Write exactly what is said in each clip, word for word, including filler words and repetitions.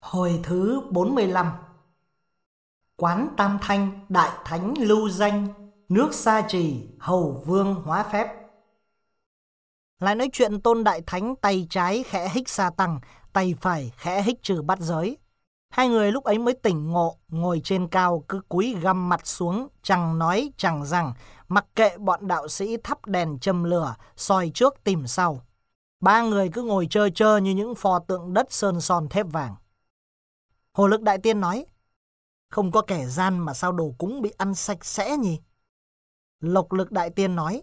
Hồi thứ bốn mươi lăm. Quán Tam Thanh đại thánh lưu danh, nước Sa Trì hầu vương hóa phép. Lại nói chuyện Tôn Đại Thánh tay trái khẽ hích Sa Tăng, tay phải khẽ hích Trừ Bát Giới. Hai người lúc ấy mới tỉnh ngộ, ngồi trên cao cứ cúi găm mặt xuống, chẳng nói chẳng rằng, mặc kệ bọn đạo sĩ thắp đèn châm lửa, soi trước tìm sau. Ba người cứ ngồi chơ chơ như những pho tượng đất sơn son thép vàng. Hồ Lực Đại Tiên nói: không có kẻ gian mà sao đồ cúng bị ăn sạch sẽ nhỉ? Lộc Lực Đại Tiên nói: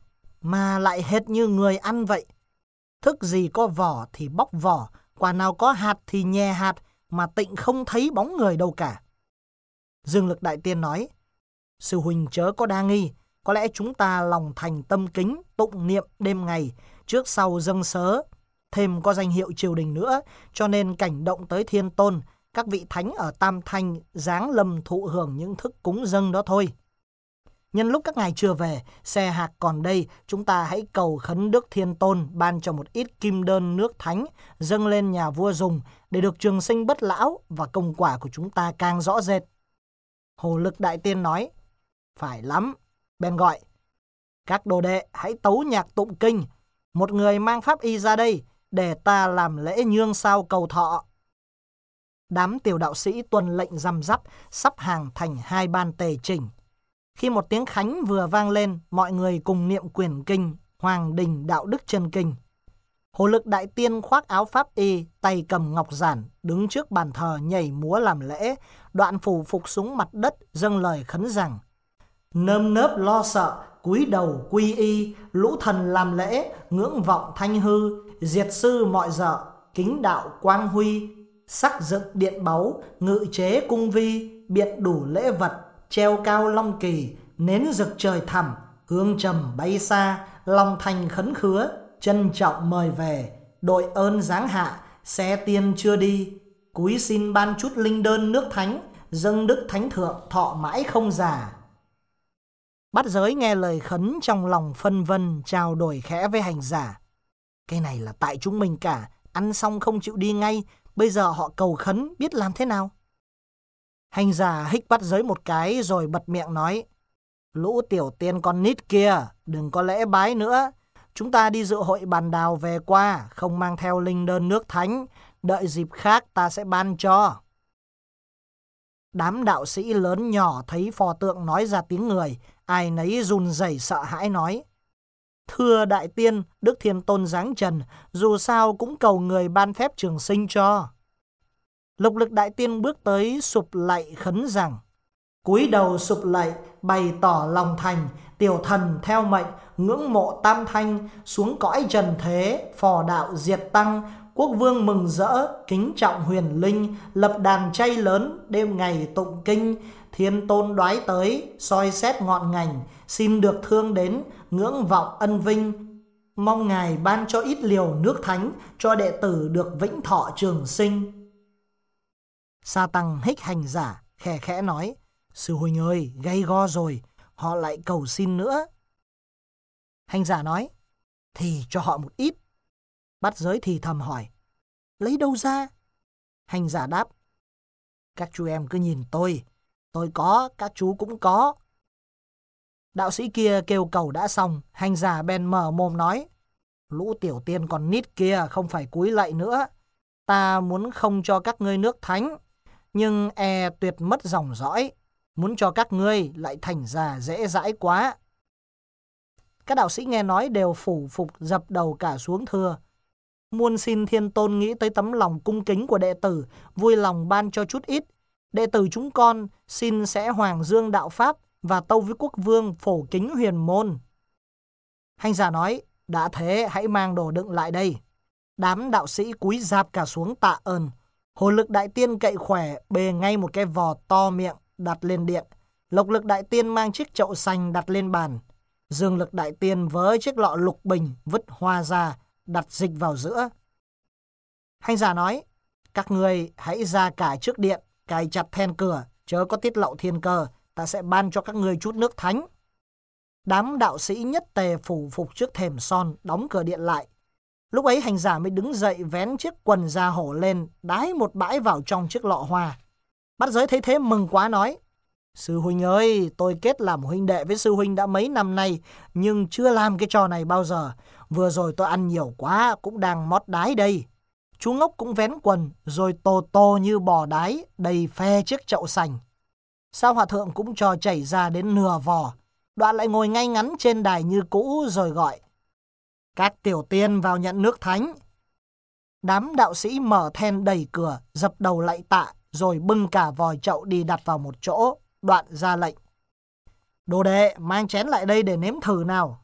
mà lại hệt như người ăn vậy. Thức gì có vỏ thì bóc vỏ, quả nào có hạt thì nhè hạt, mà tịnh không thấy bóng người đâu cả. Dương Lực Đại Tiên nói: sư huynh chớ có đa nghi, có lẽ chúng ta lòng thành tâm kính, tụng niệm đêm ngày, trước sau dâng sớ, thêm có danh hiệu triều đình nữa, cho nên cảnh động tới Thiên Tôn, các vị thánh ở Tam Thanh giáng lâm thụ hưởng những thức cúng dâng đó thôi. Nhân lúc các ngài chưa về, xe hạc còn đây, chúng ta hãy cầu khấn Đức Thiên Tôn ban cho một ít kim đơn nước thánh dâng lên nhà vua dùng, để được trường sinh bất lão và công quả của chúng ta càng rõ rệt. Hồ Lực Đại Tiên nói: phải lắm. Bèn gọi: các đồ đệ hãy tấu nhạc tụng kinh, một người mang pháp y ra đây, để ta làm lễ nhương sao cầu thọ. Đám tiểu đạo sĩ tuân lệnh răm rắp, sắp hàng thành hai ban tề chỉnh. Khi một tiếng khánh vừa vang lên, mọi người cùng niệm quyển kinh Hoàng Đình Đạo Đức Chân Kinh. Hồ Lực Đại Tiên khoác áo pháp y, tay cầm ngọc giản, đứng trước bàn thờ nhảy múa làm lễ, đoạn phủ phục xuống mặt đất dâng lời khấn rằng: nơm nớp lo sợ, cúi đầu quy y, lũ thần làm lễ, ngưỡng vọng thanh hư, diệt sư mọi dợ, kính đạo quang huy, sắc dựng điện báu, ngự chế cung vi, biện đủ lễ vật, treo cao long kỳ, nến rực trời thẳm, hương trầm bay xa, lòng thành khấn khứa, trân trọng mời về, đội ơn giáng hạ, xe tiên chưa đi, cúi xin ban chút linh đơn nước thánh, dâng đức thánh thượng thọ mãi không già. Bát Giới nghe lời khấn trong lòng phân vân, trao đổi khẽ với hành giả: cái này là tại chúng mình cả, ăn xong không chịu đi ngay, bây giờ họ cầu khấn biết làm thế nào? Hành giả hích Bát Giới một cái rồi bật miệng nói: lũ tiểu tiên con nít kia, đừng có lễ bái nữa. Chúng ta đi dự hội bàn đào về qua, không mang theo linh đơn nước thánh, đợi dịp khác ta sẽ ban cho. Đám đạo sĩ lớn nhỏ thấy pho tượng nói ra tiếng người, ai nấy run rẩy sợ hãi nói: thưa Đại Tiên, Đức Thiên Tôn giáng trần, dù sao cũng cầu người ban phép trường sinh cho. Lộc Lực Đại Tiên bước tới sụp lạy khấn rằng: cúi đầu sụp lạy, bày tỏ lòng thành, tiểu thần theo mệnh, ngưỡng mộ Tam Thanh, xuống cõi trần thế, phò đạo diệt tăng, quốc vương mừng rỡ, kính trọng huyền linh, lập đàn chay lớn, đêm ngày tụng kinh, Thiên Tôn đoái tới, soi xét ngọn ngành, xin được thương đến, ngưỡng vọng ân vinh, mong ngài ban cho ít liều nước thánh, cho đệ tử được vĩnh thọ trường sinh. Sa Tăng hích hành giả, khẽ khẽ nói: sư huynh ơi, gay go rồi, họ lại cầu xin nữa. Hành giả nói: thì cho họ một ít. Bát Giới thì thầm hỏi: lấy đâu ra? Hành giả đáp: các chú em cứ nhìn tôi, tôi có, các chú cũng có. Đạo sĩ kia kêu cầu đã xong, hành giả bèn mở mồm nói: lũ tiểu tiên còn nít kia không phải cúi lạy nữa, ta muốn không cho các ngươi nước thánh, nhưng e tuyệt mất dòng dõi, muốn cho các ngươi lại thành già dễ dãi quá. Các đạo sĩ nghe nói đều phủ phục dập đầu cả xuống thưa: muôn xin Thiên Tôn nghĩ tới tấm lòng cung kính của đệ tử, vui lòng ban cho chút ít. Đệ tử chúng con xin sẽ hoàng dương đạo pháp và tâu với quốc vương phổ kính huyền môn. Hành giả nói: đã thế hãy mang đồ đựng lại đây. Đám đạo sĩ cúi rạp cả xuống tạ ơn. Hồ Lực Đại Tiên cậy khỏe bê ngay một cái vò to miệng đặt lên điện. Lộc Lực Đại Tiên mang chiếc chậu xanh đặt lên bàn. Dương Lực Đại Tiên với chiếc lọ lục bình vứt hoa ra, đặt dịch vào giữa. Hành giả nói: các ngươi hãy ra cả trước điện, cài chặt then cửa, chớ có tiết lộ thiên cơ, ta sẽ ban cho các ngươi chút nước thánh. Đám đạo sĩ nhất tề phủ phục trước thềm son, đóng cửa điện lại. Lúc ấy hành giả mới đứng dậy vén chiếc quần da hổ lên, đái một bãi vào trong chiếc lọ hoa. Bát giới thấy thế mừng quá nói: Sư huynh ơi, tôi kết làm huynh đệ với sư huynh đã mấy năm nay, nhưng chưa làm cái trò này bao giờ. Vừa rồi tôi ăn nhiều quá, cũng đang mót đái đây. Chú ngốc cũng vén quần, rồi tô tô như bò đái, đầy phe chiếc chậu sành. Sao hòa thượng cũng cho chảy ra đến nửa vò, đoạn lại ngồi ngay ngắn trên đài như cũ rồi gọi: Các tiểu tiên vào nhận nước thánh. Đám đạo sĩ mở then đẩy cửa, dập đầu lạy tạ, rồi bưng cả vòi chậu đi đặt vào một chỗ, đoạn ra lệnh: Đồ đệ, mang chén lại đây để nếm thử nào.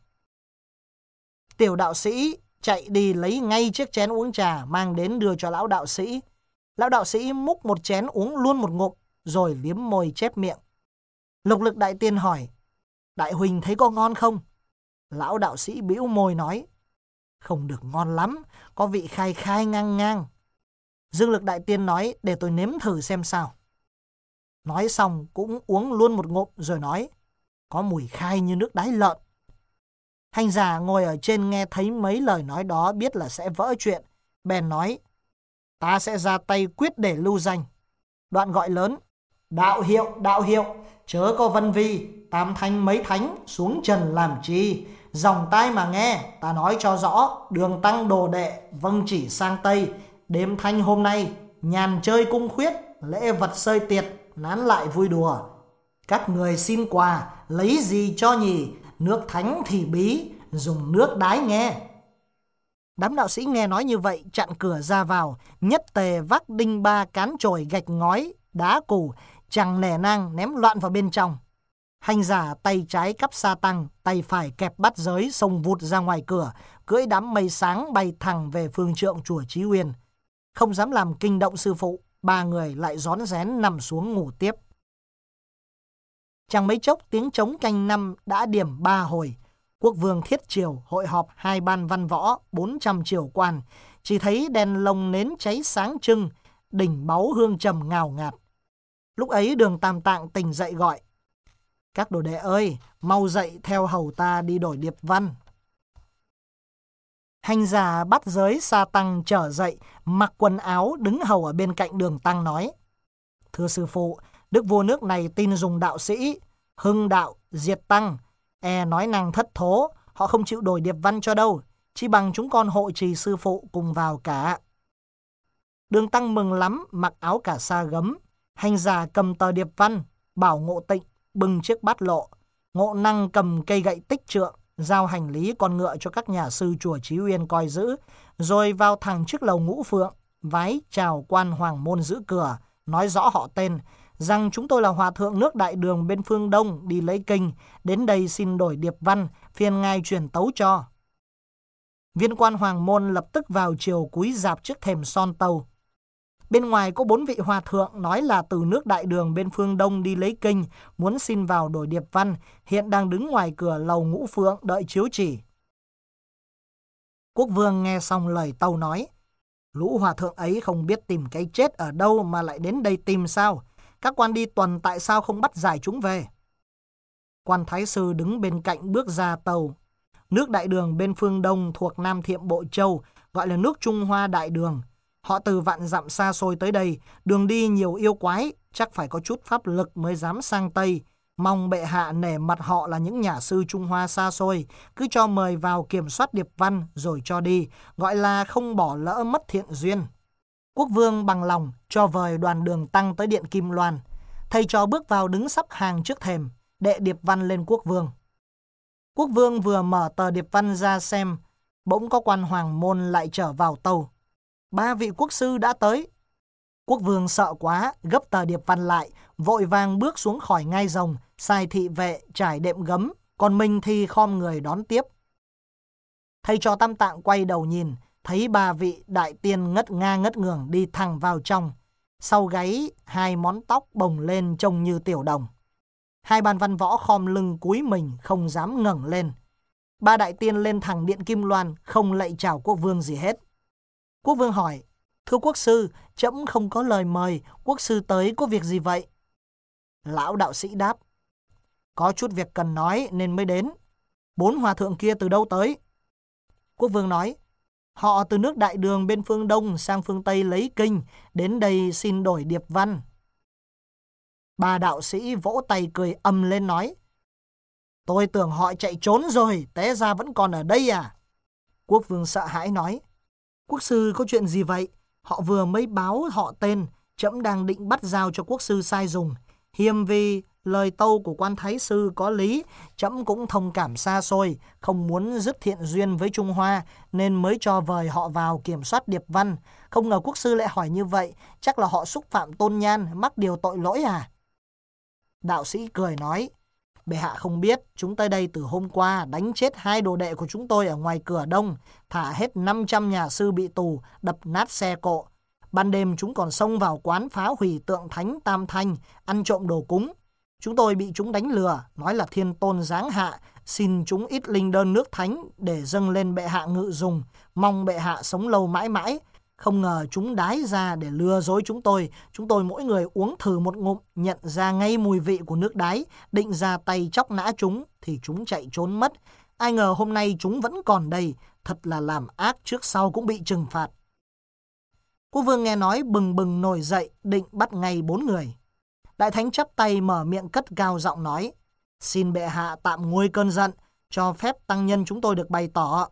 Tiểu đạo sĩ chạy đi lấy ngay chiếc chén uống trà, mang đến đưa cho lão đạo sĩ. Lão đạo sĩ múc một chén uống luôn một ngụm, rồi liếm môi chép miệng. Lục Lực đại tiên hỏi: Đại huynh thấy có ngon không? Lão đạo sĩ bĩu môi nói: Không được ngon lắm, có vị khai khai ngang ngang. Dương Lực đại tiên nói: Để tôi nếm thử xem sao. Nói xong cũng uống luôn một ngụm rồi nói: Có mùi khai như nước đái lợn. Hành giả ngồi ở trên nghe thấy mấy lời nói đó biết là sẽ vỡ chuyện, bèn nói: Ta sẽ ra tay quyết để lưu danh. Đoạn gọi lớn: Đạo hiệu, đạo hiệu, chớ có vân vi, tam thanh mấy thánh xuống trần làm chi. Dòng tai mà nghe, ta nói cho rõ, đường tăng đồ đệ vâng chỉ sang Tây. Đêm thanh hôm nay, nhàn chơi cung khuyết, lễ vật sơi tiệt, nán lại vui đùa. Các người xin quà, lấy gì cho nhỉ? Nước thánh thì bí, dùng nước đái nghe. Đám đạo sĩ nghe nói như vậy, chặn cửa ra vào, nhất tề vác đinh ba cán chổi gạch ngói, đá cù, chẳng nể nang ném loạn vào bên trong. Hành giả tay trái cắp sa tăng, tay phải kẹp bát giới, xông vụt ra ngoài cửa, cưỡi đám mây sáng bay thẳng về phương trượng chùa Chí Uyên. Không dám làm kinh động sư phụ, ba người lại rón rén nằm xuống ngủ tiếp. Chẳng mấy chốc tiếng trống canh năm đã điểm ba hồi. Quốc vương thiết triều hội họp hai ban văn võ, bốn trăm triều quan. Chỉ thấy đèn lồng nến cháy sáng trưng, đỉnh báu hương trầm ngào ngạt. Lúc ấy Đường Tam Tạng tỉnh dậy gọi: Các đồ đệ ơi, mau dậy theo hầu ta đi đổi điệp văn. Hành giả bắt giới sa tăng trở dậy, mặc quần áo đứng hầu ở bên cạnh Đường Tăng nói: Thưa sư phụ, đức vua nước này tin dùng đạo sĩ, hưng đạo, diệt tăng. E nói năng thất thố, họ không chịu đổi điệp văn cho đâu, chỉ bằng chúng con hộ trì sư phụ cùng vào cả. Đường Tăng mừng lắm, mặc áo cà sa gấm. Hành giả cầm tờ điệp văn, bảo Ngộ Tịnh bưng chiếc bát lộ. Ngộ Năng cầm cây gậy tích trượng, giao hành lý con ngựa cho các nhà sư chùa Chí Uyên coi giữ, rồi vào thẳng trước lầu Ngũ Phượng, vái chào quan hoàng môn giữ cửa, nói rõ họ tên, rằng chúng tôi là hòa thượng nước Đại Đường bên phương Đông đi lấy kinh, đến đây xin đổi điệp văn, phiền ngài truyền tấu cho. Viên quan hoàng môn lập tức vào chiều cúi rạp trước thềm son tâu. Bên ngoài có bốn vị hòa thượng nói là từ nước Đại Đường bên phương Đông đi lấy kinh, muốn xin vào đổi điệp văn, hiện đang đứng ngoài cửa lầu Ngũ Phượng đợi chiếu chỉ. Quốc vương nghe xong lời tâu nói: Lũ hòa thượng ấy không biết tìm cái chết ở đâu mà lại đến đây tìm sao? Các quan đi tuần tại sao không bắt giải chúng về? Quan thái sư đứng bên cạnh bước ra tâu: Nước Đại Đường bên phương Đông thuộc Nam Thiệm Bộ Châu, gọi là nước Trung Hoa Đại Đường. Họ từ vạn dặm xa xôi tới đây, đường đi nhiều yêu quái, chắc phải có chút pháp lực mới dám sang Tây. Mong bệ hạ nể mặt họ là những nhà sư Trung Hoa xa xôi, cứ cho mời vào kiểm soát điệp văn rồi cho đi, gọi là không bỏ lỡ mất thiện duyên. Quốc vương bằng lòng cho vời đoàn Đường Tăng tới điện Kim Loan. Thầy trò bước vào đứng sắp hàng trước thềm, đệ điệp văn lên quốc vương. Quốc vương vừa mở tờ điệp văn ra xem, bỗng có quan hoàng môn lại trở vào tâu: Ba vị quốc sư đã tới. Quốc vương sợ quá, gấp tờ điệp văn lại, vội vàng bước xuống khỏi ngai rồng, sai thị vệ trải đệm gấm, còn mình thì khom người đón tiếp. Thầy trò Tam Tạng quay đầu nhìn, thấy ba vị đại tiên ngất nga ngất ngường đi thẳng vào trong. Sau gáy, hai món tóc bồng lên trông như tiểu đồng. Hai ban văn võ khom lưng cúi mình, không dám ngẩng lên. Ba đại tiên lên thẳng điện Kim Loan, không lạy chào quốc vương gì hết. Quốc vương hỏi: Thưa quốc sư, trẫm không có lời mời, quốc sư tới có việc gì vậy? Lão đạo sĩ đáp: Có chút việc cần nói nên mới đến. Bốn hòa thượng kia từ đâu tới? Quốc vương nói: Họ từ nước Đại Đường bên phương Đông sang phương Tây lấy kinh, đến đây xin đổi điệp văn. Ba đạo sĩ vỗ tay cười ầm lên nói: Tôi tưởng họ chạy trốn rồi, té ra vẫn còn ở đây à? Quốc vương sợ hãi nói: Quốc sư có chuyện gì vậy? Họ vừa mới báo họ tên, trẫm đang định bắt giao cho quốc sư sai dùng. Hiềm vì lời tâu của quan thái sư có lý, trẫm cũng thông cảm xa xôi, không muốn dứt thiện duyên với Trung Hoa, nên mới cho vời họ vào kiểm soát điệp văn. Không ngờ quốc sư lại hỏi như vậy, chắc là họ xúc phạm tôn nhan, mắc điều tội lỗi à? Đạo sĩ cười nói: Bệ hạ không biết, chúng tới đây từ hôm qua, đánh chết hai đồ đệ của chúng tôi ở ngoài cửa đông, thả hết năm trăm nhà sư bị tù, đập nát xe cộ. Ban đêm chúng còn xông vào quán phá hủy tượng thánh Tam Thanh, ăn trộm đồ cúng. Chúng tôi bị chúng đánh lừa, nói là thiên tôn giáng hạ, xin chúng ít linh đơn nước thánh để dâng lên bệ hạ ngự dùng, mong bệ hạ sống lâu mãi mãi. Không ngờ chúng đái ra để lừa dối chúng tôi. Chúng tôi mỗi người uống thử một ngụm, nhận ra ngay mùi vị của nước đái, định ra tay chóc nã chúng, thì chúng chạy trốn mất. Ai ngờ hôm nay chúng vẫn còn đây, thật là làm ác trước sau cũng bị trừng phạt. Quốc vương nghe nói bừng bừng nổi dậy, định bắt ngay bốn người. Đại thánh chắp tay mở miệng cất cao giọng nói: Xin bệ hạ tạm nguôi cơn giận, cho phép tăng nhân chúng tôi được bày tỏ.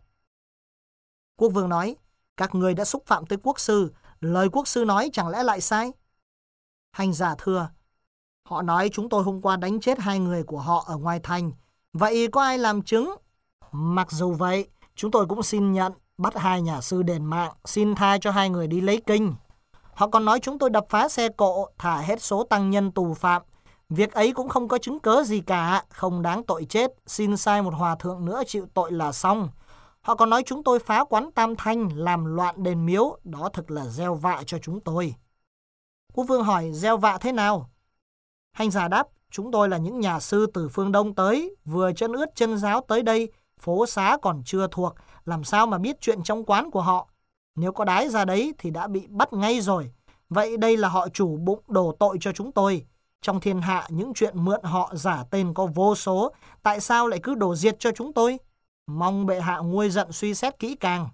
Quốc vương nói: Các người đã xúc phạm tới quốc sư, lời quốc sư nói chẳng lẽ lại sai? Hành giả thưa: Họ nói chúng tôi hôm qua đánh chết hai người của họ ở ngoài thành, vậy có ai làm chứng? Mặc dù vậy, chúng tôi cũng xin nhận, bắt hai nhà sư đền mạng, xin tha cho hai người đi lấy kinh. Họ còn nói chúng tôi đập phá xe cộ, thả hết số tăng nhân tù phạm. Việc ấy cũng không có chứng cớ gì cả, không đáng tội chết, xin sai một hòa thượng nữa chịu tội là xong. Họ còn nói chúng tôi phá quán Tam Thanh, làm loạn đền miếu, đó thực là gieo vạ cho chúng tôi. Quốc vương hỏi: Gieo vạ thế nào? Hành giả đáp: Chúng tôi là những nhà sư từ phương Đông tới, vừa chân ướt chân giáo tới đây, phố xá còn chưa thuộc, làm sao mà biết chuyện trong quán của họ. Nếu có đái ra đấy thì đã bị bắt ngay rồi. Vậy đây là họ chủ bụng đổ tội cho chúng tôi. Trong thiên hạ những chuyện mượn họ giả tên có vô số, tại sao lại cứ đổ diệt cho chúng tôi? Mong bệ hạ nguôi giận suy xét kỹ càng.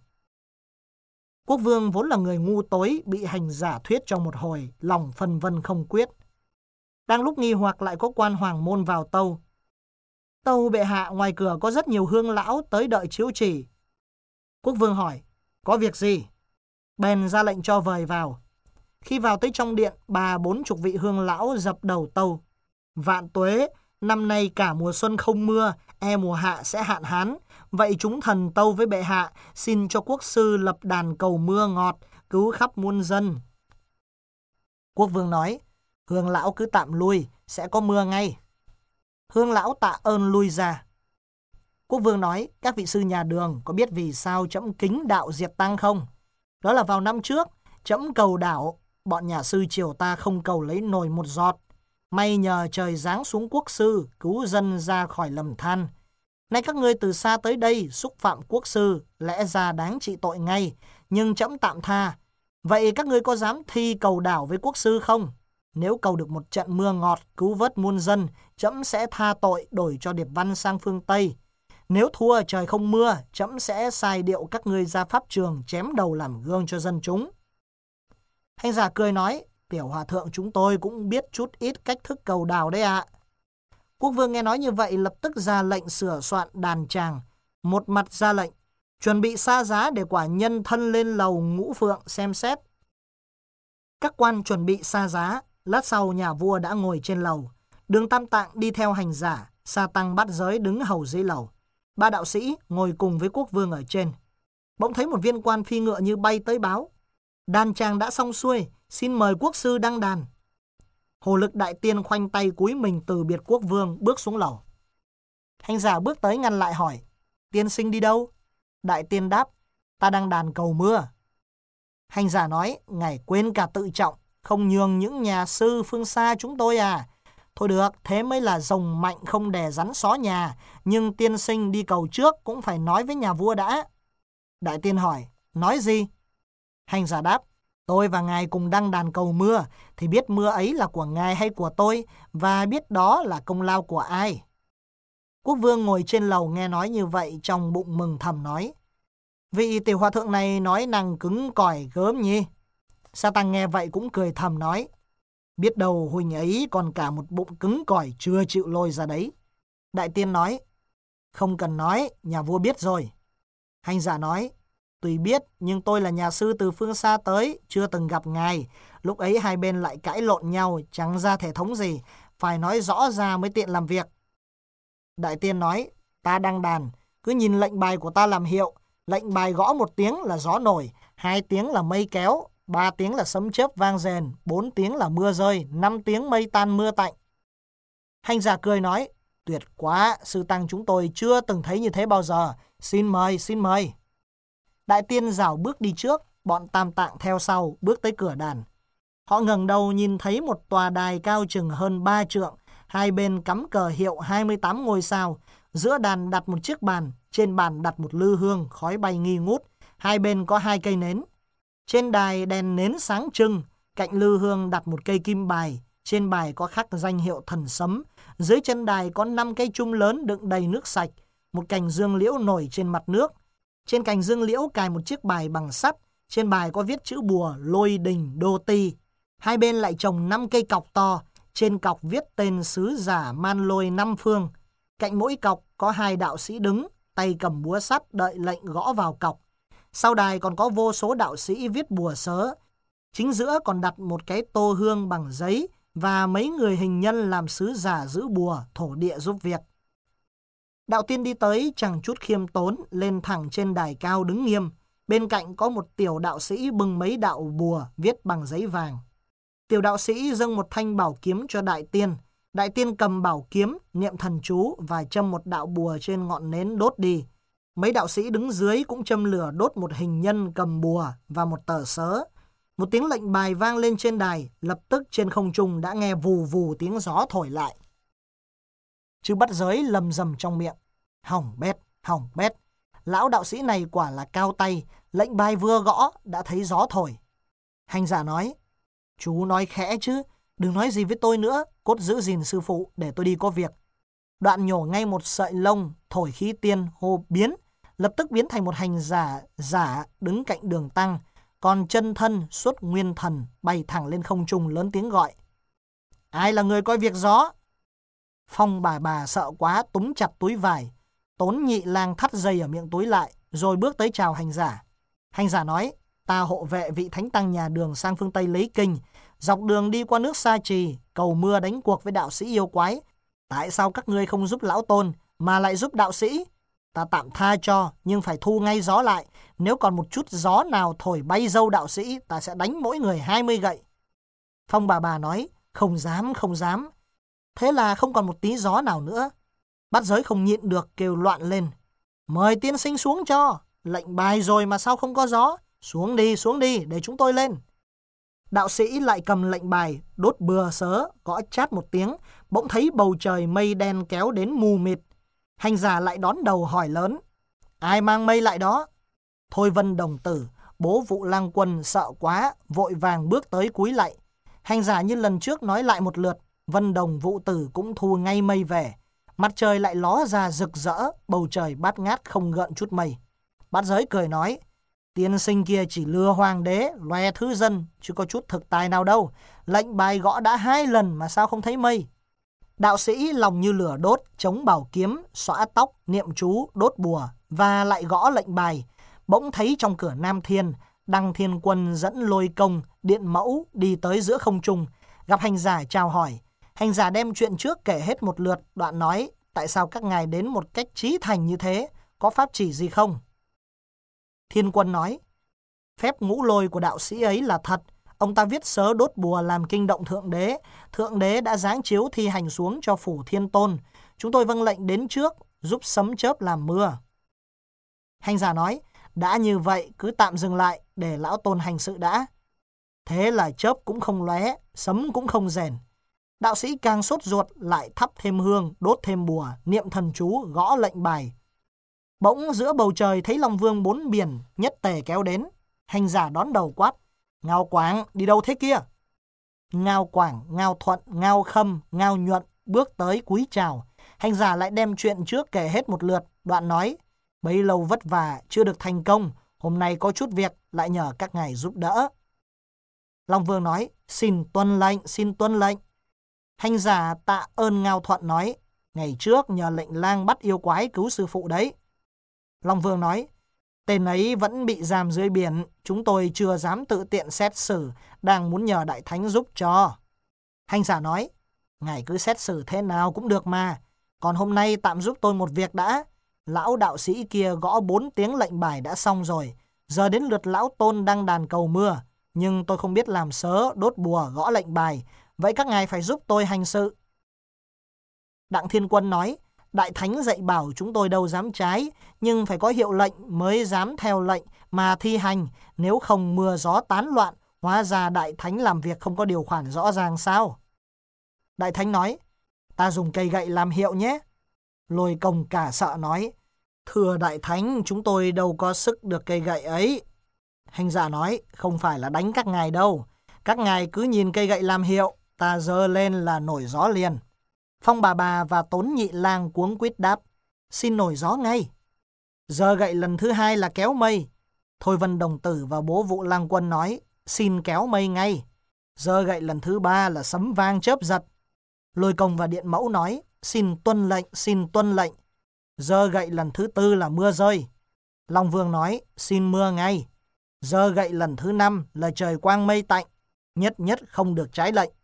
Quốc vương vốn là người ngu tối, bị hành giả thuyết trong một hồi, lòng phân vân không quyết. Đang lúc nghi hoặc lại có quan hoàng môn vào tâu: Tâu bệ hạ, ngoài cửa có rất nhiều hương lão tới đợi chiếu chỉ. Quốc vương hỏi: Có việc gì? Bèn ra lệnh cho vời vào. Khi vào tới trong điện, ba bốn chục vị hương lão dập đầu tâu: Vạn tuế, năm nay cả mùa xuân không mưa, e mùa hạ sẽ hạn hán. Vậy chúng thần tâu với bệ hạ, xin cho quốc sư lập đàn cầu mưa ngọt, cứu khắp muôn dân. Quốc vương nói: Hương lão cứ tạm lui, sẽ có mưa ngay. Hương lão tạ ơn lui ra. Quốc vương nói: Các vị sư nhà Đường có biết vì sao trẫm kính đạo diệt tăng không? Đó là vào năm trước, trẫm cầu đảo, bọn nhà sư triều ta không cầu lấy nổi một giọt. May nhờ trời giáng xuống quốc sư, cứu dân ra khỏi lầm than. Nay các ngươi từ xa tới đây, xúc phạm quốc sư, lẽ ra đáng trị tội ngay, nhưng trẫm tạm tha. Vậy các ngươi có dám thi cầu đảo với quốc sư không? Nếu cầu được một trận mưa ngọt, cứu vớt muôn dân, trẫm sẽ tha tội, đổi cho điệp văn sang phương Tây. Nếu thua trời không mưa, trẫm sẽ sai điệu các ngươi ra pháp trường, chém đầu làm gương cho dân chúng. Hành giả cười nói: Tiểu hòa thượng chúng tôi cũng biết chút ít cách thức cầu đảo đấy ạ. Quốc vương nghe nói như vậy lập tức ra lệnh sửa soạn đàn tràng. Một mặt ra lệnh chuẩn bị xa giá để quả nhân thân lên lầu ngũ phượng xem xét. Các quan chuẩn bị xa giá. Lát sau nhà vua đã ngồi trên lầu. Đường Tam Tạng đi theo hành giả, Sa Tăng Bát Giới đứng hầu dưới lầu. Ba đạo sĩ ngồi cùng với quốc vương ở trên. Bỗng thấy một viên quan phi ngựa như bay tới báo: Đàn tràng đã xong xuôi, xin mời quốc sư đăng đàn. Hồ Lực đại tiên khoanh tay cúi mình từ biệt quốc vương, bước xuống lầu. Hành giả bước tới ngăn lại hỏi: Tiên sinh đi đâu? Đại tiên đáp: Ta đang đàn cầu mưa. Hành giả nói: Ngài quên cả tự trọng, không nhường những nhà sư phương xa chúng tôi à? Thôi được, thế mới là rồng mạnh không đè rắn xó nhà, nhưng tiên sinh đi cầu trước cũng phải nói với nhà vua đã. Đại tiên hỏi: Nói gì? Hành giả đáp: Tôi và ngài cùng đăng đàn cầu mưa, thì biết mưa ấy là của ngài hay của tôi, và biết đó là công lao của ai. Quốc vương ngồi trên lầu nghe nói như vậy, trong bụng mừng thầm nói: Vị tiểu hòa thượng này nói năng cứng cỏi gớm nhỉ? Sa Tăng nghe vậy cũng cười thầm nói, biết đâu huynh ấy còn cả một bụng cứng cỏi chưa chịu lôi ra đấy. Đại tiên nói, không cần nói, nhà vua biết rồi. Hành giả nói, tuy biết nhưng tôi là nhà sư từ phương xa tới, chưa từng gặp ngài. Lúc ấy hai bên lại cãi lộn nhau, chẳng ra thể thống gì, phải nói rõ ra mới tiện làm việc. Đại tiên nói, ta đang đàn, cứ nhìn lệnh bài của ta làm hiệu. Lệnh bài gõ một tiếng là gió nổi, hai tiếng là mây kéo, ba tiếng là sấm chớp vang rền, bốn tiếng là mưa rơi, năm tiếng mây tan mưa tạnh. Hành giả cười nói, tuyệt quá, sư tăng chúng tôi chưa từng thấy như thế bao giờ. Xin mời, xin mời. Đại tiên rảo bước đi trước, bọn Tam Tạng theo sau, bước tới cửa đàn. Họ ngẩng đầu nhìn thấy một tòa đài cao chừng hơn ba trượng, hai bên cắm cờ hiệu hai mươi tám ngôi sao, giữa đàn đặt một chiếc bàn, trên bàn đặt một lư hương, khói bay nghi ngút, hai bên có hai cây nến. Trên đài đèn nến sáng trưng, cạnh lư hương đặt một cây kim bài, trên bài có khắc danh hiệu thần sấm, dưới chân đài có năm cây chum lớn đựng đầy nước sạch, một cành dương liễu nổi trên mặt nước. Trên cành dương liễu cài một chiếc bài bằng sắt, trên bài có viết chữ bùa Lôi Đình Đô Ti. Hai bên lại trồng năm cây cọc to, trên cọc viết tên sứ giả Man Lôi năm phương. Cạnh mỗi cọc có hai đạo sĩ đứng, tay cầm búa sắt đợi lệnh gõ vào cọc. Sau đài còn có vô số đạo sĩ viết bùa sớ. Chính giữa còn đặt một cái tô hương bằng giấy và mấy người hình nhân làm sứ giả giữ bùa, thổ địa giúp việc. Đạo tiên đi tới chẳng chút khiêm tốn, lên thẳng trên đài cao đứng nghiêm. Bên cạnh có một tiểu đạo sĩ bưng mấy đạo bùa viết bằng giấy vàng. Tiểu đạo sĩ dâng một thanh bảo kiếm cho đại tiên. Đại tiên cầm bảo kiếm, niệm thần chú và châm một đạo bùa trên ngọn nến đốt đi. Mấy đạo sĩ đứng dưới cũng châm lửa đốt một hình nhân cầm bùa và một tờ sớ. Một tiếng lệnh bài vang lên trên đài, lập tức trên không trung đã nghe vù vù tiếng gió thổi lại. Chư bắt giới lầm rầm trong miệng. Hỏng bét, hỏng bét. Lão đạo sĩ này quả là cao tay, lệnh bài vừa gõ đã thấy gió thổi. Hành giả nói, chú nói khẽ chứ, đừng nói gì với tôi nữa, cốt giữ gìn sư phụ để tôi đi có việc. Đoạn nhổ ngay một sợi lông, thổi khí tiên hô biến, lập tức biến thành một hành giả giả đứng cạnh đường tăng, còn chân thân xuất nguyên thần bay thẳng lên không trung lớn tiếng gọi. Ai là người coi việc gió? Phong bà bà sợ quá túm chặt túi vải, Tốn Nhị Lang thắt dây ở miệng túi lại, rồi bước tới chào hành giả. Hành giả nói, ta hộ vệ vị thánh tăng nhà Đường sang phương Tây lấy kinh, dọc đường đi qua nước Sa Trì, cầu mưa đánh cuộc với đạo sĩ yêu quái. Tại sao các ngươi không giúp lão tôn, mà lại giúp đạo sĩ? Ta tạm tha cho, nhưng phải thu ngay gió lại. Nếu còn một chút gió nào thổi bay dâu đạo sĩ, ta sẽ đánh mỗi người hai mươi gậy. Phong bà bà nói, không dám, không dám. Thế là không còn một tí gió nào nữa. Bát giới không nhịn được kêu loạn lên. Mời tiên sinh xuống cho. Lệnh bài rồi mà sao không có gió? Xuống đi, xuống đi, để chúng tôi lên. Đạo sĩ lại cầm lệnh bài, đốt bừa sớ, gõ chát một tiếng, bỗng thấy bầu trời mây đen kéo đến mù mịt. Hành giả lại đón đầu hỏi lớn. Ai mang mây lại đó? Thôi Vân đồng tử, bố Vụ Lang Quân sợ quá, vội vàng bước tới cúi lạy. Hành giả như lần trước nói lại một lượt, Vân Đồng Vụ Tử cũng thu ngay mây về. Mặt trời lại ló ra rực rỡ, bầu trời bát ngát không gợn chút mây. Bát giới cười nói, tiên sinh kia chỉ lừa hoàng đế, loe thứ dân, chứ có chút thực tài nào đâu. Lệnh bài gõ đã hai lần mà sao không thấy mây? Đạo sĩ lòng như lửa đốt, chống bảo kiếm, xõa tóc, niệm chú, đốt bùa và lại gõ lệnh bài. Bỗng thấy trong cửa Nam Thiên, Đăng Thiên Quân dẫn Lôi Công, Điện Mẫu đi tới giữa không trung, gặp hành giả chào hỏi. Hành giả đem chuyện trước kể hết một lượt, đoạn nói, tại sao các ngài đến một cách chí thành như thế, có pháp chỉ gì không? Thiên Quân nói, phép ngũ lôi của đạo sĩ ấy là thật, ông ta viết sớ đốt bùa làm kinh động Thượng Đế, Thượng Đế đã giáng chiếu thi hành xuống cho phủ Thiên Tôn, chúng tôi vâng lệnh đến trước, giúp sấm chớp làm mưa. Hành giả nói, đã như vậy cứ tạm dừng lại để lão tôn hành sự đã. Thế là chớp cũng không lóe, sấm cũng không rền. Đạo sĩ càng sốt ruột lại thắp thêm hương, đốt thêm bùa, niệm thần chú, gõ lệnh bài. Bỗng giữa bầu trời thấy Long Vương bốn biển nhất tề kéo đến. Hành giả đón đầu quát, Ngao Quảng đi đâu thế kia? Ngao Quảng, Ngao Thuận, Ngao Khâm, Ngao Nhuận bước tới cúi chào. Hành giả lại đem chuyện trước kể hết một lượt, đoạn nói, bấy lâu vất vả chưa được thành công, Hôm nay có chút việc, lại nhờ các ngài giúp đỡ. Long Vương nói, xin tuân lệnh, xin tuân lệnh. Hành giả tạ ơn Ngao Thuận nói, ngày trước nhờ lệnh lang bắt yêu quái cứu sư phụ đấy. Long Vương nói, tên ấy vẫn bị giam dưới biển, chúng tôi chưa dám tự tiện xét xử, đang muốn nhờ Đại Thánh giúp cho. Hành giả nói, ngài cứ xét xử thế nào cũng được mà, còn hôm nay tạm giúp tôi một việc đã. Lão đạo sĩ kia gõ bốn tiếng lệnh bài đã xong rồi, giờ đến lượt lão tôn đăng đàn cầu mưa, nhưng tôi không biết làm sớ, đốt bùa, gõ lệnh bài, vậy các ngài phải giúp tôi hành sự. Đặng Thiên Quân nói, Đại Thánh dạy bảo chúng tôi đâu dám trái, nhưng phải có hiệu lệnh mới dám theo lệnh mà thi hành, nếu không mưa gió tán loạn, hóa ra Đại Thánh làm việc không có điều khoản rõ ràng sao? Đại Thánh nói, ta dùng cây gậy làm hiệu nhé. Lôi Công cả sợ nói, thưa Đại Thánh, chúng tôi đâu có sức được cây gậy ấy. Hành giả nói, không phải là đánh các ngài đâu, các ngài cứ nhìn cây gậy làm hiệu, ta giơ lên là nổi gió liền. Phong Bà Bà và Tốn Nhị Lang cuống quýt đáp, xin nổi gió ngay. Giơ gậy lần thứ hai là kéo mây. Thôi Vân Đồng Tử và Bố Vụ Lang Quân nói, xin kéo mây ngay. Giơ gậy lần thứ ba là sấm vang chớp giật. Lôi Công và Điện Mẫu nói, xin tuân lệnh, xin tuân lệnh. Giơ gậy lần thứ tư là mưa rơi. Long Vương nói, xin mưa ngay. Giơ gậy lần thứ năm là trời quang mây tạnh, nhất nhất không được trái lệnh.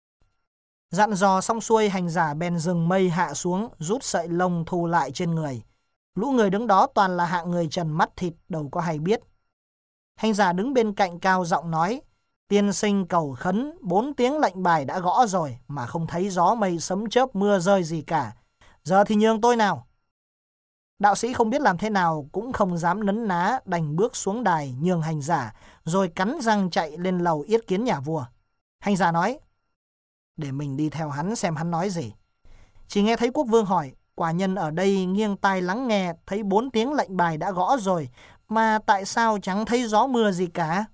Dặn dò xong xuôi, hành giả bèn dừng mây hạ xuống, rút sợi lông thu lại trên người. Lũ người đứng đó toàn là hạng người trần mắt thịt, đâu có hay biết. Hành giả đứng bên cạnh cao giọng nói, tiên sinh cầu khấn, bốn tiếng lệnh bài đã gõ rồi mà không thấy gió mây sấm chớp mưa rơi gì cả. Giờ thì nhường tôi nào. Đạo sĩ không biết làm thế nào, cũng không dám nấn ná, đành bước xuống đài nhường hành giả, rồi cắn răng chạy lên lầu yết kiến nhà vua. Hành giả nói, để mình đi theo hắn xem hắn nói gì. Chỉ nghe thấy quốc vương hỏi, quả nhân ở đây nghiêng tai lắng nghe, thấy bốn tiếng lệnh bài đã gõ rồi, mà tại sao chẳng thấy gió mưa gì cả?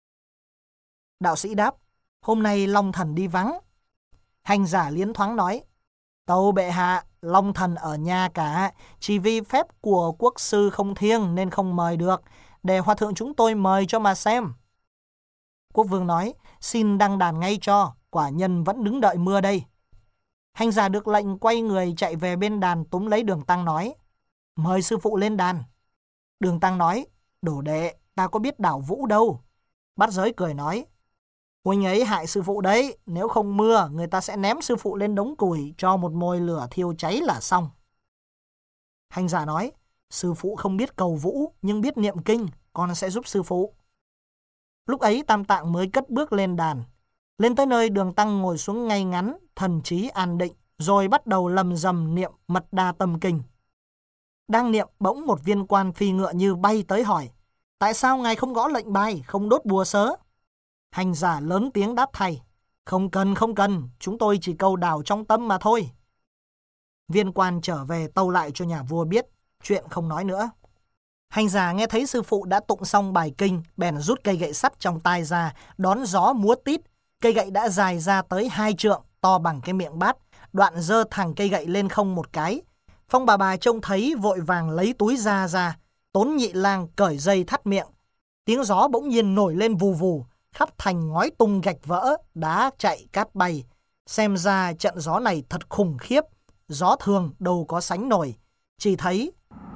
Đạo sĩ đáp, hôm nay Long Thần đi vắng. Hành giả liến thoáng nói, tâu bệ hạ, Long Thần ở nhà cả, chỉ vì phép của quốc sư không thiêng nên không mời được, để hòa thượng chúng tôi mời cho mà xem. Quốc vương nói, xin đăng đàn ngay cho, quả nhân vẫn đứng đợi mưa đây. Hành giả được lệnh quay người chạy về bên đàn túm lấy Đường Tăng nói, mời sư phụ lên đàn. Đường Tăng nói, đồ đệ, ta có biết đảo vũ đâu. Bát Giới cười nói, huynh ấy hại sư phụ đấy, nếu không mưa, người ta sẽ ném sư phụ lên đống củi, cho một mồi lửa thiêu cháy là xong. Hành giả nói, sư phụ không biết cầu vũ, nhưng biết niệm kinh, con sẽ giúp sư phụ. Lúc ấy Tam Tạng mới cất bước lên đàn. Lên tới nơi, Đường Tăng ngồi xuống ngay ngắn, thần trí an định, rồi bắt đầu lầm rầm niệm Mật Đa Tâm Kinh. Đang niệm, bỗng một viên quan phi ngựa như bay tới hỏi, tại sao ngài không gõ lệnh bài, không đốt bùa sớ? Hành giả lớn tiếng đáp thay, không cần, không cần, chúng tôi chỉ cầu đảo trong tâm mà thôi. Viên quan trở về tâu lại cho nhà vua biết, chuyện không nói nữa. Hành giả nghe thấy sư phụ đã tụng xong bài kinh, bèn rút cây gậy sắt trong tay ra, đón gió múa tít. Cây gậy đã dài ra tới hai trượng, to bằng cái miệng bát, đoạn giơ thẳng cây gậy lên không một cái. Phong Bà Bà trông thấy vội vàng lấy túi da ra, Tốn Nhị Lang cởi dây thắt miệng. Tiếng gió bỗng nhiên nổi lên vù vù, khắp thành ngói tung gạch vỡ, đá chạy cát bay. Xem ra trận gió này thật khủng khiếp, gió thường đâu có sánh nổi. Chỉ thấy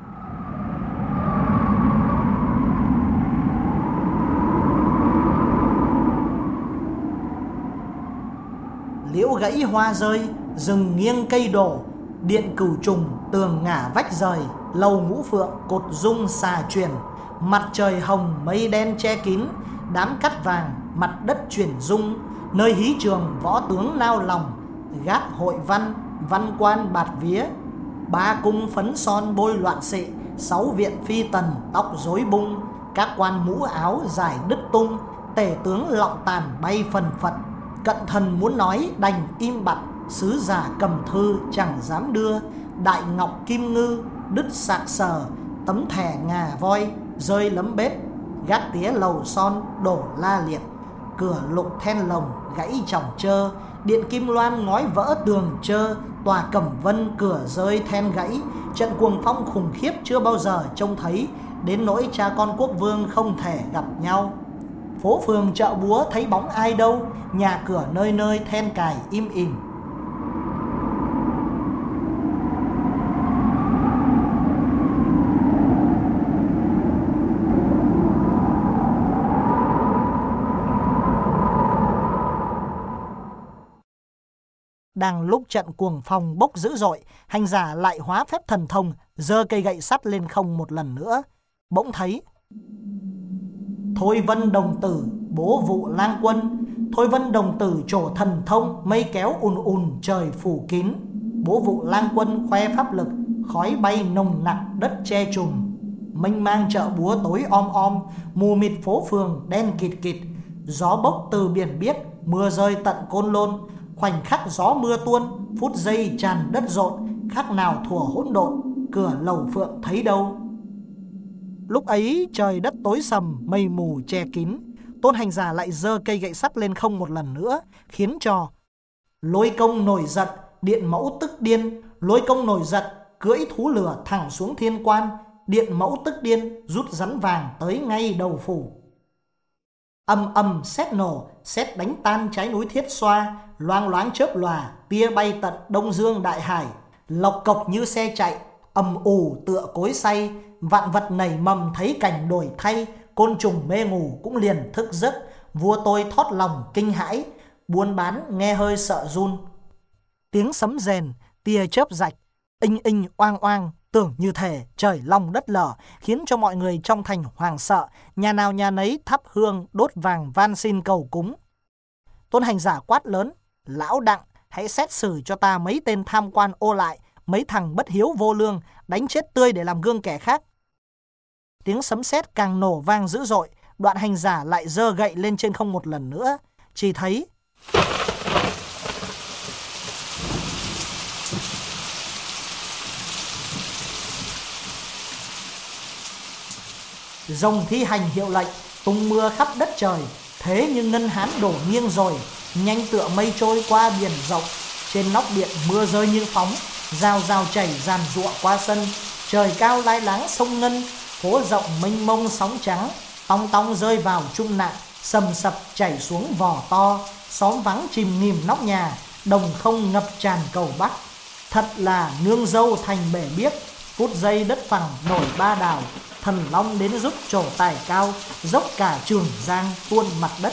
liễu gãy hoa rơi, rừng nghiêng cây đổ, điện cửu trùng, tường ngả vách rời, lầu ngũ phượng, cột rung xà truyền, mặt trời hồng mây đen che kín, đám cát vàng, mặt đất chuyển rung, nơi hí trường võ tướng nao lòng, gác hội văn, văn quan bạt vía, ba cung phấn son bôi loạn xệ, sáu viện phi tần tóc rối bung, các quan mũ áo giải đứt tung, tể tướng lọng tàn bay phần phật. Cận thần muốn nói đành im bặt, sứ giả cầm thư chẳng dám đưa, đại ngọc kim ngư đứt sạc sờ, tấm thẻ ngà voi rơi lấm bếp, gác tía lầu son đổ la liệt, cửa lục then lồng gãy chỏng trơ, điện kim loan ngói vỡ tường trơ, tòa cẩm vân cửa rơi then gãy. Trận cuồng phong khủng khiếp chưa bao giờ trông thấy, đến nỗi cha con quốc vương không thể gặp nhau. Phố phường chợ búa thấy bóng ai đâu, nhà cửa nơi nơi then cài im ỉm. Đang lúc trận cuồng phong bốc dữ dội, hành giả lại hóa phép thần thông, giơ cây gậy sắt lên không một lần nữa. Bỗng thấy Thôi Vân Đồng Tử, bố vụ lang quân. Thôi Vân Đồng Tử trổ thần thông, mây kéo ùn ùn trời phủ kín. Bố vụ lang quân khoe pháp lực, khói bay nồng nặc đất che trùm. Mênh mang chợ búa tối om om, mù mịt phố phường đen kịt kịt. Gió bốc từ biển biếc, mưa rơi tận Côn Lôn. Khoảnh khắc gió mưa tuôn, phút giây tràn đất rộn, khác nào thuở hỗn độn, cửa lầu phượng thấy đâu. Lúc ấy trời đất tối sầm, mây mù che kín. Tôn hành giả lại giơ cây gậy sắt lên không một lần nữa, khiến cho Lôi Công nổi giận, Điện Mẫu tức điên. Lôi Công nổi giận, cưỡi thú lửa thẳng xuống thiên quan. Điện Mẫu tức điên, rút rắn vàng tới ngay đầu phủ. Âm âm sét nổ, sét đánh tan trái núi Thiết Xoa. Loang loáng chớp lòa, tia bay tận Đông Dương Đại Hải. Lộc cộc như xe chạy, ầm ù tựa cối xay. Vạn vật nảy mầm thấy cảnh đổi thay. Côn trùng mê ngủ cũng liền thức giấc. Vua tôi thót lòng kinh hãi, buôn bán nghe hơi sợ run. Tiếng sấm rền, tia chớp rạch, inh inh oang oang, tưởng như thể trời long đất lở, khiến cho mọi người trong thành hoảng sợ, nhà nào nhà nấy thắp hương đốt vàng van xin cầu cúng. Tôn hành giả quát lớn: Lão Đặng, hãy xét xử cho ta mấy tên tham quan ô lại, mấy thằng bất hiếu vô lương, đánh chết tươi để làm gương kẻ khác. Tiếng sấm sét càng nổ vang dữ dội, đoạn hành giả lại giơ gậy lên trên không một lần nữa, chỉ thấy rồng thi hành hiệu lệnh, tung mưa khắp đất trời. Thế nhưng Ngân Hán đổ nghiêng rồi, nhanh tựa mây trôi qua biển rộng. Trên nóc điện mưa rơi như phóng, rào rào chảy giàn giụa qua sân. Trời cao lai láng sông Ngân, phố rộng mênh mông sóng trắng. Tong tong rơi vào trung nạn, sầm sập chảy xuống vò to. Xóm vắng chìm nghỉm nóc nhà, đồng không ngập tràn cầu Bắc. Thật là nương dâu thành bể biếc, phút giây đất phẳng nổi ba đảo. Thần long đến giúp trổ tài cao, dốc cả Trường Giang tuôn mặt đất.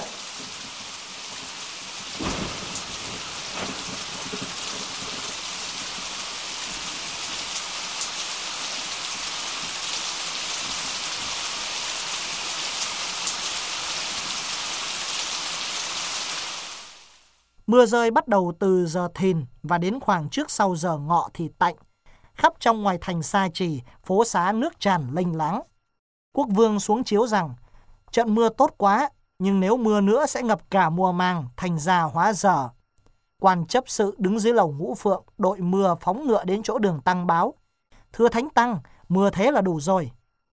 Mưa rơi bắt đầu từ giờ thìn và đến khoảng trước sau giờ ngọ thì tạnh. Khắp trong ngoài thành Sa Trì, phố xá nước tràn lênh láng. Quốc vương xuống chiếu rằng: Trận mưa tốt quá, nhưng nếu mưa nữa sẽ ngập cả mùa màng, thành ra hóa dở. Quan chấp sự đứng dưới lầu Ngũ Phượng, đội mưa phóng ngựa đến chỗ Đường Tăng báo: Thưa Thánh Tăng, mưa thế là đủ rồi.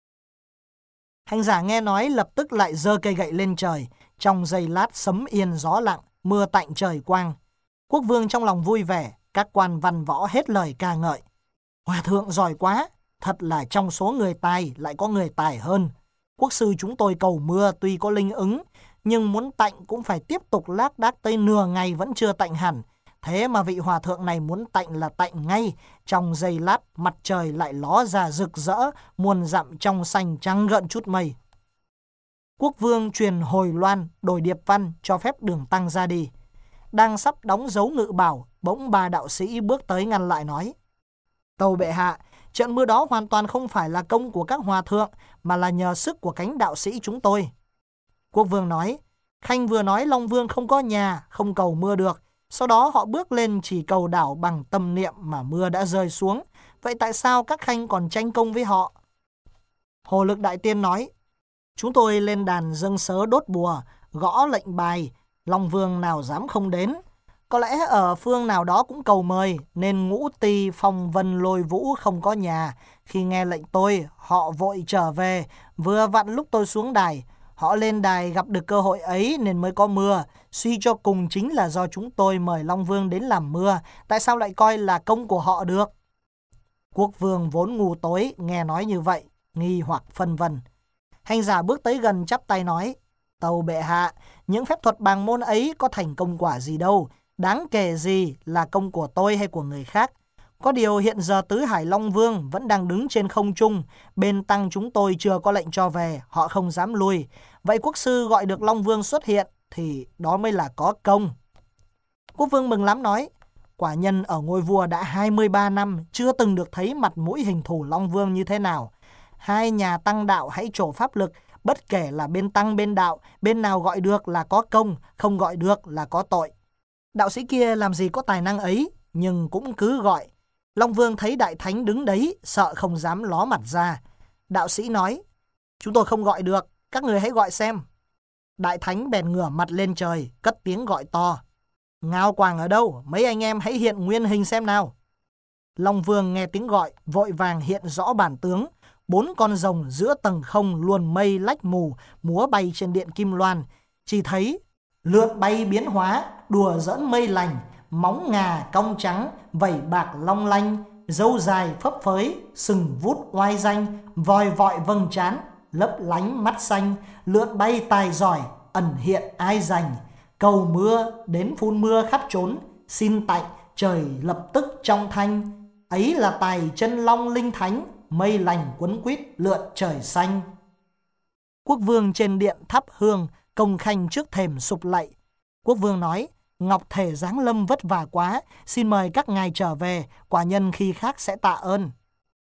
Hành giả nghe nói lập tức lại giơ cây gậy lên trời. Trong giây lát sấm yên gió lặng, mưa tạnh trời quang. Quốc vương trong lòng vui vẻ, các quan văn võ hết lời ca ngợi: Hòa thượng giỏi quá, thật là trong số người tài lại có người tài hơn. Quốc sư chúng tôi cầu mưa tuy có linh ứng, nhưng muốn tạnh cũng phải tiếp tục lác đác tới nửa ngày vẫn chưa tạnh hẳn. Thế mà vị hòa thượng này muốn tạnh là tạnh ngay. Trong giây lát mặt trời lại ló ra rực rỡ, muôn dặm trong xanh trắng gợn chút mây. Quốc vương truyền hồi loan, đổi điệp văn cho phép Đường Tăng ra đi. Đang sắp đóng dấu ngự bảo, bỗng ba đạo sĩ bước tới ngăn lại nói: Tâu bệ hạ, trận mưa đó hoàn toàn không phải là công của các hòa thượng, mà là nhờ sức của cánh đạo sĩ chúng tôi. Quốc vương nói: Khanh vừa nói Long Vương không có nhà, không cầu mưa được. Sau đó họ bước lên chỉ cầu đảo bằng tâm niệm mà mưa đã rơi xuống. Vậy tại sao các khanh còn tranh công với họ? Hồ Lực Đại Tiên nói: Chúng tôi lên đàn dâng sớ đốt bùa, gõ lệnh bài, Long Vương nào dám không đến. Có lẽ ở phương nào đó cũng cầu mời, nên Ngũ Ti, Phong Vân, Lôi Vũ không có nhà. Khi nghe lệnh tôi, họ vội trở về, vừa vặn lúc tôi xuống đài. Họ lên đài gặp được cơ hội ấy nên mới có mưa. Suy cho cùng chính là do chúng tôi mời Long Vương đến làm mưa. Tại sao lại coi là công của họ được? Quốc vương vốn ngu tối, nghe nói như vậy, nghi hoặc phân vân. Hành giả bước tới gần chắp tay nói: Tâu bệ hạ, những phép thuật bàng môn ấy có thành công quả gì đâu, đáng kể gì là công của tôi hay của người khác. Có điều hiện giờ Tứ Hải Long Vương vẫn đang đứng trên không trung, bên Tăng chúng tôi chưa có lệnh cho về, họ không dám lui. Vậy quốc sư gọi được Long Vương xuất hiện thì đó mới là có công. Quốc vương mừng lắm nói: Quả nhân ở ngôi vua đã hai mươi ba năm, chưa từng được thấy mặt mũi hình thù Long Vương như thế nào. Hai nhà tăng đạo hãy trổ pháp lực, bất kể là bên tăng bên đạo, bên nào gọi được là có công, không gọi được là có tội. Đạo sĩ kia làm gì có tài năng ấy, nhưng cũng cứ gọi. Long Vương thấy đại thánh đứng đấy, sợ không dám ló mặt ra. Đạo sĩ nói: Chúng tôi không gọi được, các người hãy gọi xem. Đại thánh bèn ngửa mặt lên trời, cất tiếng gọi to: Ngao Quảng ở đâu? Mấy anh em hãy hiện nguyên hình xem nào. Long Vương nghe tiếng gọi, vội vàng hiện rõ bản tướng. Bốn con rồng giữa tầng không luồn mây lách mù, múa bay trên điện Kim Loan. Chỉ thấy lượn bay biến hóa, đùa giỡn mây lành, móng ngà cong trắng, vảy bạc long lanh, râu dài phấp phới, sừng vút oai danh, vòi vọi vầng trán, lấp lánh mắt xanh, lượn bay tài giỏi, ẩn hiện ai rành. Cầu mưa đến phun mưa khắp trốn, xin tạnh trời lập tức trong thanh. Ấy là tài chân long linh thánh, mây lành quấn quýt lượn trời xanh. Quốc vương trên điện thắp hương, công khanh trước thềm sụp lạy. Quốc vương nói: Ngọc thể giáng lâm vất vả quá, xin mời các ngài trở về, quả nhân khi khác sẽ tạ ơn.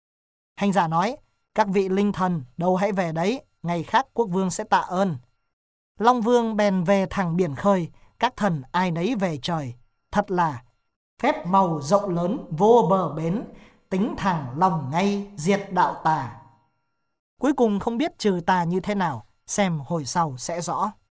Hành giả nói: Các vị linh thần đâu hãy về đấy, ngày khác quốc vương sẽ tạ ơn. Long Vương bèn về thẳng biển khơi, các thần ai nấy về trời. Thật là phép màu rộng lớn vô bờ bến, tính thẳng lòng ngay diệt đạo tà. Cuối cùng không biết trừ tà như thế nào, xem hồi sau sẽ rõ.